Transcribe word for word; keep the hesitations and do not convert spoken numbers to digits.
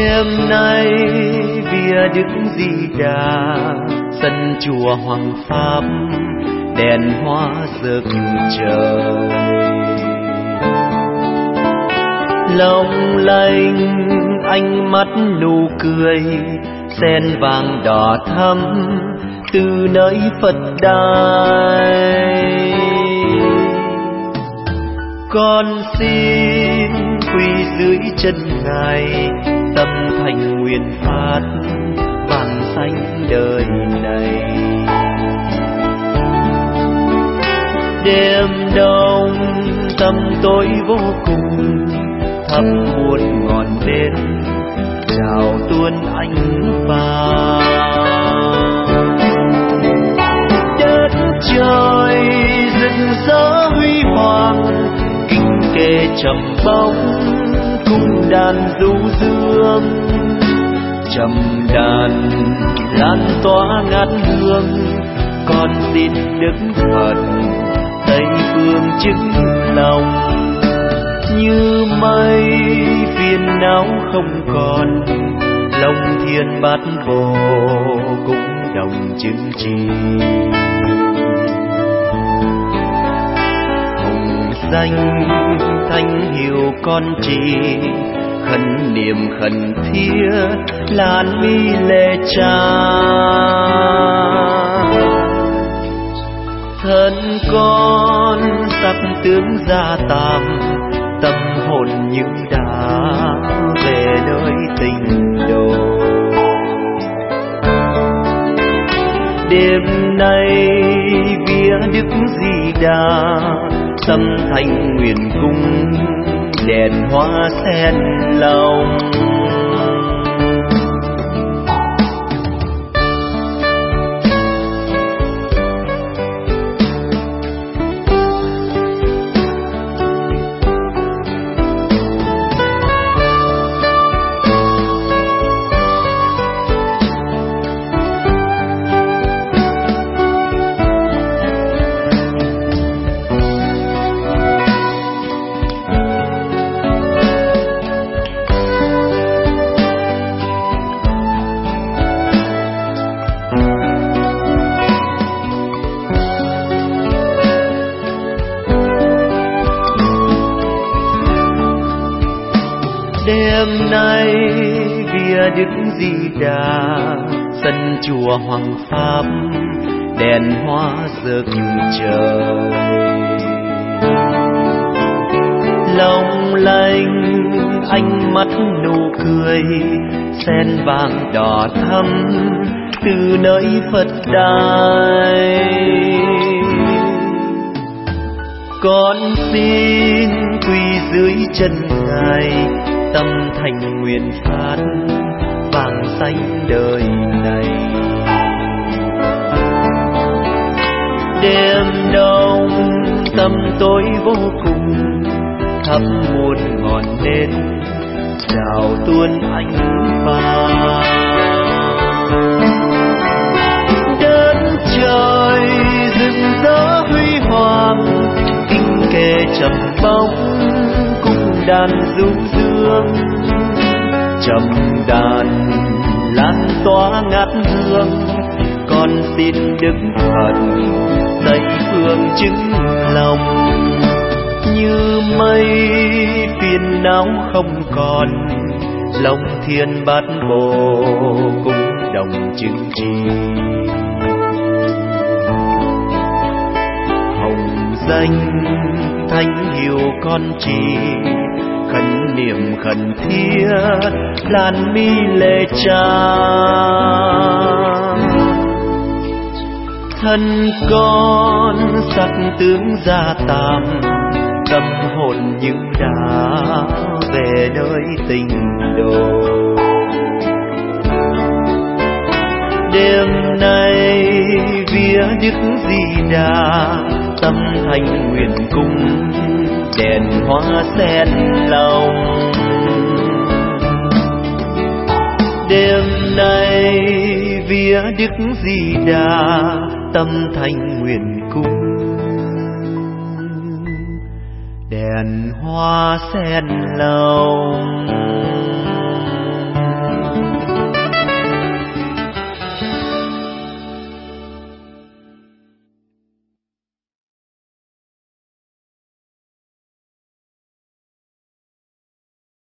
Đêm nay vía Đức Di Đà, sân chùa Hoàng Pháp, đèn hoa rực trời. Long lanh ánh mắt nụ cười, sen vàng đỏ thắm từ nơi Phật đài. Con xin quỳ dưới chân Ngài, tâm thành nguyện phát vàng xanh đời này. Đêm đông tâm tối vô cùng, thắp một ngọn đèn chào tuôn ánh vàng. Đất trời rực rỡ huy hoàng, kinh kê trầm bóng cung đàn du dương. Trầm đàn lan tỏa ngát hương, con xin Đức Phật Tây phương chứng lòng. Như mây phiền não không còn, lòng thiên bát vô cũng đồng chứng trì. Hồng danh thanh hiếu con chỉ, khấn niệm khẩn thiết lan mi lệ cha. Thân con sắc tướng gia tam, tâm hồn như đã về nơi tình đồ. Đêm nay vía Đức Di Đà, tâm thành nguyện cung đèn hoa sen lòng. Đêm nay vía Đức Di Đà, sân chùa Hoàng Pháp, đèn hoa rực trời. Long lanh ánh mắt nụ cười, sen vàng đỏ thắm từ nơi Phật đài. Con xin quỳ dưới chân Ngài, tâm thành nguyện phát vàng xanh đời này. Đêm đông tâm tối vô cùng, thắp một ngọn nến chào tuôn ánh vàng. Đất trời rực rỡ huy hoàng, kinh kê trầm bóng cung đàn du dương. Trầm đàn lan tỏa ngát hương, con xin Đức Phật Tây phương chứng lòng. Như mây phiền não không còn, lòng thiên bát vô cũng đồng chứng trì. Hồng danh thánh hiếu con chỉ, khấn niệm khẩn thiết lan mi lệ cha. Thân con sắc tướng gia tam, tâm hồn như đã về nơi tình đồ. Đêm nay vía Đức Di Đà, tâm thành nguyện cung đèn hoa sen lòng. Đêm nay vía Đức Di Đà, tâm thành nguyện cung đèn hoa sen lòng.